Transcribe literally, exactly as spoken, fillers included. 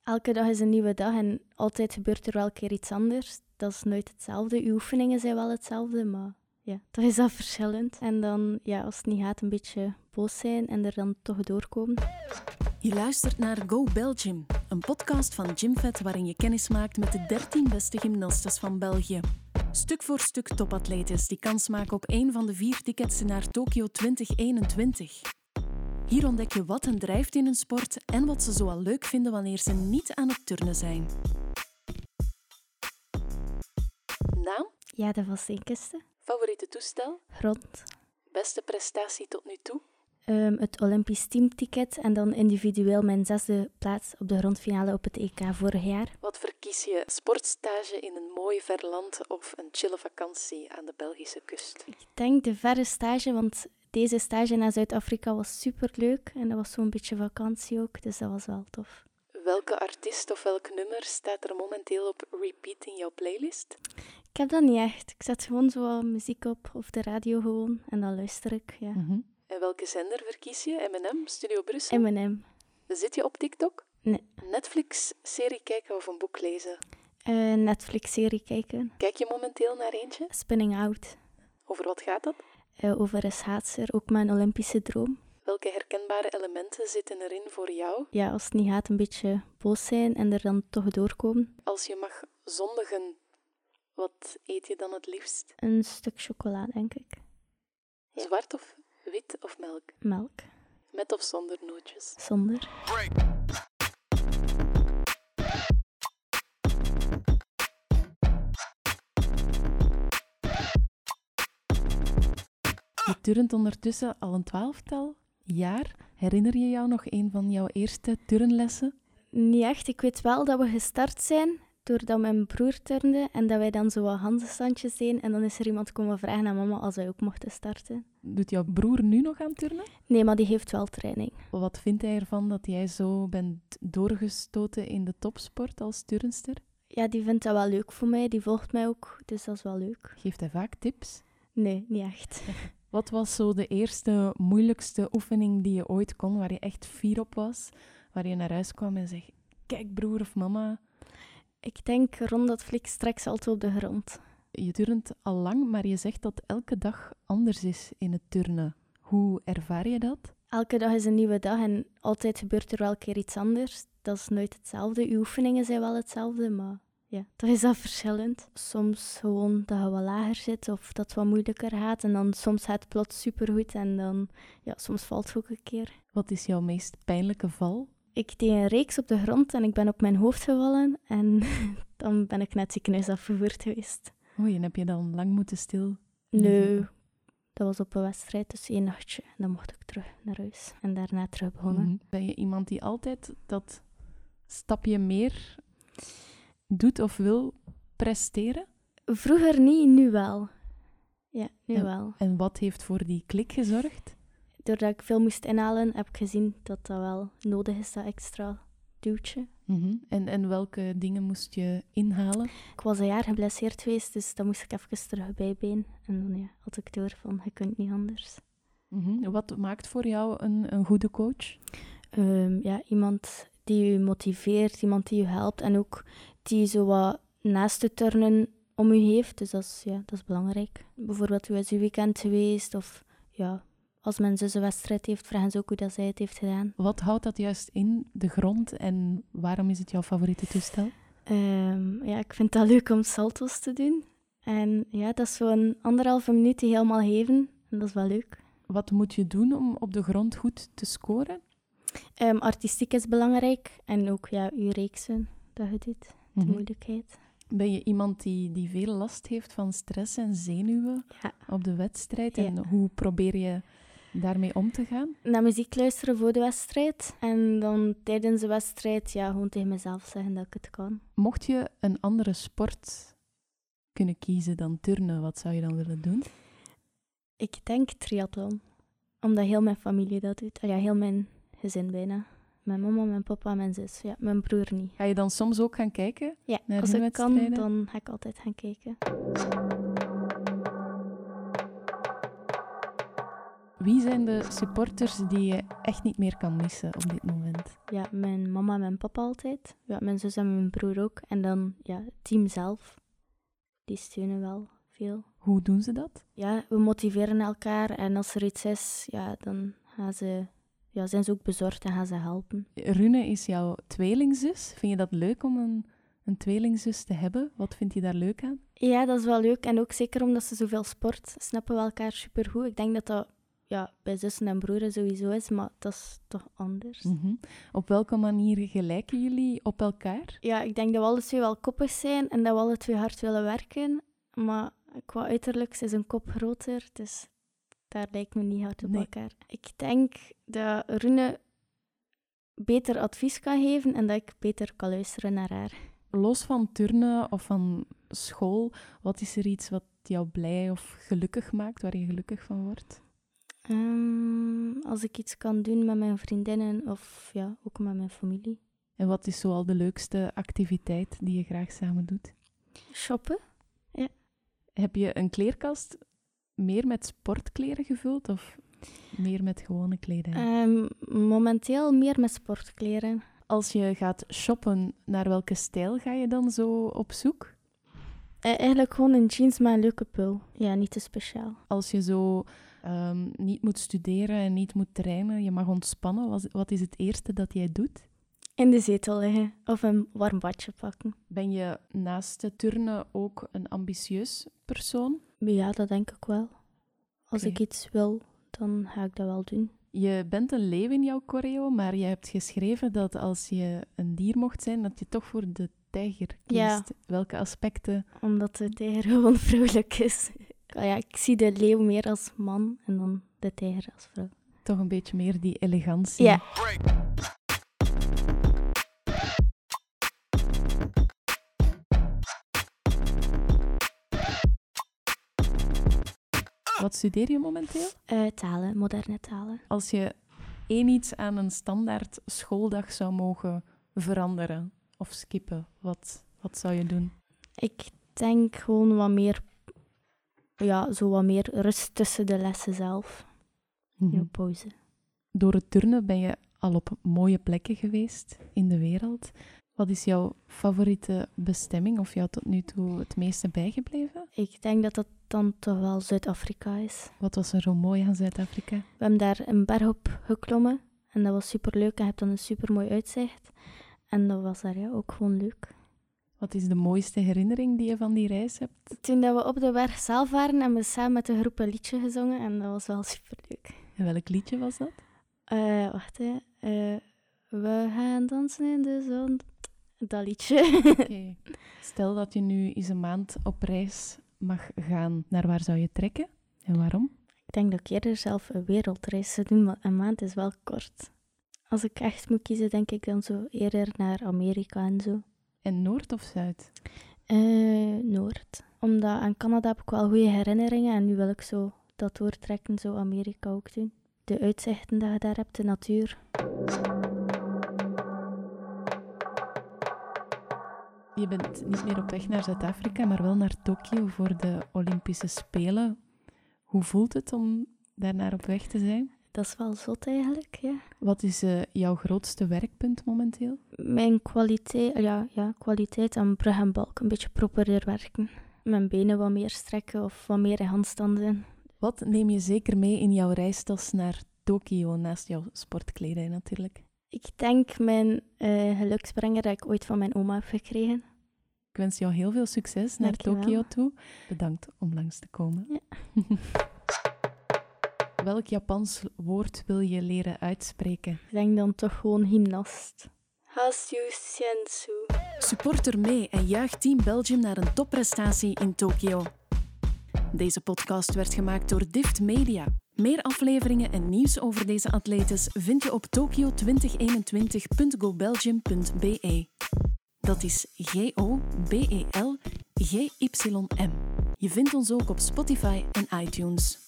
Elke dag is een nieuwe dag en altijd gebeurt er wel een keer iets anders. Dat is nooit hetzelfde. Uw oefeningen zijn wel hetzelfde, maar ja, toch is dat verschillend. En dan, ja, als het niet gaat, een beetje boos zijn en er dan toch doorkomen. Je luistert naar Go Belgium, een podcast van Gymvet waarin je kennis maakt met de dertien beste gymnastes van België. Stuk voor stuk topatletes die kans maken op één van de vier tickets naar Tokio twintig eenentwintig. Hier ontdek je wat hen drijft in hun sport en wat ze zoal leuk vinden wanneer ze niet aan het turnen zijn. Naam? Ja, dat was de enkelste. Favoriete toestel? Grond. Beste prestatie tot nu toe? Um, het Olympisch teamticket en dan individueel mijn zesde plaats op de grondfinale op het E K vorig jaar. Wat verkies je? Sportstage in een mooi ver land of een chille vakantie aan de Belgische kust? Ik denk de verre stage, want deze stage naar Zuid-Afrika was superleuk en dat was zo'n beetje vakantie ook, dus dat was wel tof. Welke artiest of welk nummer staat er momenteel op repeat in jouw playlist? Ik heb dat niet echt. Ik zet gewoon zo wat muziek op of de radio gewoon en dan luister ik, ja. Mm-hmm. En welke zender verkies je? M en M, Studio Brussel? M en M. Zit je op TikTok? Nee. Netflix-serie kijken of een boek lezen? Uh, Netflix-serie kijken. Kijk je momenteel naar eentje? Spinning Out. Over wat gaat dat? Uh, over een schaatser, ook mijn Olympische droom. Welke herkenbare elementen zitten erin voor jou? Ja, als het niet gaat, een beetje boos zijn en er dan toch doorkomen. Als je mag zondigen, wat eet je dan het liefst? Een stuk chocola, denk ik. Ja. Zwart of wit of melk? Melk. Met of zonder nootjes? Zonder. Je turnt ondertussen al een twaalftal jaar. Herinner je jou nog een van jouw eerste turnlessen? Niet echt. Ik weet wel dat we gestart zijn doordat mijn broer turnde en dat wij dan zo wat handstandjes deden. En dan is er iemand komen vragen aan mama als wij ook mochten starten. Doet jouw broer nu nog aan turnen? Nee, maar die heeft wel training. Wat vindt hij ervan dat jij zo bent doorgestoten in de topsport als turnster? Ja, die vindt dat wel leuk voor mij. Die volgt mij ook, dus dat is wel leuk. Geeft hij vaak tips? Nee, niet echt. Wat was zo de eerste, moeilijkste oefening die je ooit kon, waar je echt fier op was? Waar je naar huis kwam en zei, kijk broer of mama. Ik denk rond dat flik straks altijd op de grond. Je turnt al lang, maar je zegt dat elke dag anders is in het turnen. Hoe ervaar je dat? Elke dag is een nieuwe dag en altijd gebeurt er wel een keer iets anders. Dat is nooit hetzelfde. Uw oefeningen zijn wel hetzelfde, maar ja, toch is dat verschillend. Soms gewoon dat je wat lager zit of dat het wat moeilijker gaat. En dan soms gaat het plots supergoed en dan, ja, soms valt het ook een keer. Wat is jouw meest pijnlijke val? Ik deed een reeks op de grond en ik ben op mijn hoofd gevallen. En dan ben ik net ziekenhuis afgevoerd geweest. Oei, en heb je dan lang moeten stil? Nee, dat was op een wedstrijd, dus één nachtje. En dan mocht ik terug naar huis en daarna terug begonnen. Mm-hmm. Ben je iemand die altijd dat stapje meer doet of wil presteren? Vroeger niet, nu wel. Ja, nu en, wel. En wat heeft voor die klik gezorgd? Doordat ik veel moest inhalen, heb ik gezien dat dat wel nodig is, dat extra duwtje. Mm-hmm. En, en welke dingen moest je inhalen? Ik was een jaar geblesseerd geweest, dus dan moest ik even terug bijbeen. En dan ja, had ik door van, je kunt niet anders. Mm-hmm. Wat maakt voor jou een, een goede coach? Um, ja, iemand die je motiveert, iemand die je helpt en ook die zo wat naast de turnen om je heeft. Dus dat is, ja, dat is belangrijk. Bijvoorbeeld, hoe is je weekend geweest? Of ja, als mijn zus een wedstrijd heeft, vragen ze ook hoe dat zij het heeft gedaan. Wat houdt dat juist in, de grond? En waarom is het jouw favoriete toestel? Um, ja, ik vind dat leuk om salto's te doen. En ja, dat is zo'n anderhalve minuut die helemaal geven. En dat is wel leuk. Wat moet je doen om op de grond goed te scoren? Um, artistiek is belangrijk. En ook ja, je reeksen dat je doet. De mm-hmm. moeilijkheid. Ben je iemand die, die veel last heeft van stress en zenuwen ja. op de wedstrijd? Ja. En hoe probeer je daarmee om te gaan? Naar muziek luisteren voor de wedstrijd. En dan tijdens de wedstrijd ja, gewoon tegen mezelf zeggen dat ik het kan. Mocht je een andere sport kunnen kiezen dan turnen, wat zou je dan willen doen? Ik denk triathlon. Omdat heel mijn familie dat doet. Ja, heel mijn gezin bijna. Mijn mama, mijn papa, mijn zus. Ja, mijn broer niet. Ga je dan soms ook gaan kijken? Ja, naar als hun ik kan, wedstrijden? dan ga ik altijd gaan kijken. Wie zijn de supporters die je echt niet meer kan missen op dit moment? Ja, mijn mama en mijn papa altijd. Ja, mijn zus en mijn broer ook. En dan ja, het team zelf. Die steunen wel veel. Hoe doen ze dat? Ja, we motiveren elkaar. En als er iets is, ja, dan gaan ze, ja, zijn ze ook bezorgd en gaan ze helpen. Rune is jouw tweelingzus. Vind je dat leuk om een, een tweelingzus te hebben? Wat vind je daar leuk aan? Ja, dat is wel leuk. En ook zeker omdat ze zoveel sport, snappen we elkaar supergoed. Ik denk dat dat ja, bij zussen en broeren sowieso is, maar dat is toch anders. Mm-hmm. Op welke manier gelijken jullie op elkaar? Ja, ik denk dat we alle twee wel koppig zijn en dat we alle twee hard willen werken. Maar qua uiterlijk is een kop groter, dus daar lijken we niet hard op Nee. elkaar. Ik denk dat Rune beter advies kan geven en dat ik beter kan luisteren naar haar. Los van turnen of van school, wat is er iets wat jou blij of gelukkig maakt, waar je gelukkig van wordt? Um, als ik iets kan doen met mijn vriendinnen of ja, ook met mijn familie. En wat is zoal de leukste activiteit die je graag samen doet? Shoppen. Heb je een kleerkast meer met sportkleren gevuld of meer met gewone kleding? Um, momenteel meer met sportkleren. Als je gaat shoppen, naar welke stijl ga je dan zo op zoek? Uh, eigenlijk gewoon een jeans met een leuke pul. Ja, niet te speciaal. Als je zo um, niet moet studeren en niet moet trainen, je mag ontspannen, wat, wat is het eerste dat jij doet? In de zetel liggen of een warm badje pakken. Ben je naast het turnen ook een ambitieus persoon? Ja, dat denk ik wel. Als Okay. ik iets wil, dan ga ik dat wel doen. Je bent een leeuw in jouw choreo, maar je hebt geschreven dat als je een dier mocht zijn, dat je toch voor de tijger kiest. Ja. Welke aspecten? Omdat de tijger gewoon vrouwelijk is. Ja, ik zie de leeuw meer als man en dan de tijger als vrouw. Toch een beetje meer die elegantie. Ja. Wat studeer je momenteel? Uh, talen, moderne talen. Als je één iets aan een standaard schooldag zou mogen veranderen of skippen, wat, wat zou je doen? Ik denk gewoon wat meer, ja, zo wat meer rust tussen de lessen zelf. Mm-hmm. Ja, pauze. Door het turnen ben je al op mooie plekken geweest in de wereld. Wat is jouw favoriete bestemming of jou tot nu toe het meeste bijgebleven? Ik denk dat dat dan toch wel Zuid-Afrika is. Wat was er zo mooi aan Zuid-Afrika? We hebben daar een berg op geklommen en dat was superleuk en je hebt dan een supermooi uitzicht. En dat was daar ja, ook gewoon leuk. Wat is de mooiste herinnering die je van die reis hebt? Toen dat we op de berg zelf waren, hebben we samen met de groep een liedje gezongen en dat was wel superleuk. En welk liedje was dat? Uh, wacht, hè. Uh, we gaan dansen in de zon. Dat liedje. Okay. Stel dat je nu eens een maand op reis mag gaan. Naar waar zou je trekken en waarom? Ik denk dat ik eerder zelf een wereldreis zou doen, maar een maand is wel kort. Als ik echt moet kiezen, denk ik dan zo eerder naar Amerika en zo. En Noord of Zuid? Uh, Noord. Omdat aan Canada heb ik wel goede herinneringen en nu wil ik zo dat doortrekken, zo Amerika ook doen. De uitzichten dat je daar hebt, de natuur. Je bent niet meer op weg naar Zuid-Afrika, maar wel naar Tokio voor de Olympische Spelen. Hoe voelt het om daarnaar op weg te zijn? Dat is wel zot eigenlijk, ja. Wat is uh, jouw grootste werkpunt momenteel? Mijn kwaliteit, ja, ja, kwaliteit aan brug en balk. Een beetje properder werken. Mijn benen wat meer strekken of wat meer in handstanden. Wat neem je zeker mee in jouw reistas naar Tokio, naast jouw sportkledij natuurlijk? Ik denk mijn uh, geluksbrenger dat ik ooit van mijn oma heb gekregen. Ik wens jou heel veel succes naar Dankjewel. Tokio toe. Bedankt om langs te komen. Ja. Welk Japans woord wil je leren uitspreken? Ik denk dan toch gewoon gymnast. Hasyu Sensu. Supporter mee en juich Team Belgium naar een topprestatie in Tokio. Deze podcast werd gemaakt door Dift Media. Meer afleveringen en nieuws over deze atletes vind je op tokio twintig eenentwintig punt go belgium punt b e. Dat is G O B E L G Y M. Je vindt ons ook op Spotify en iTunes.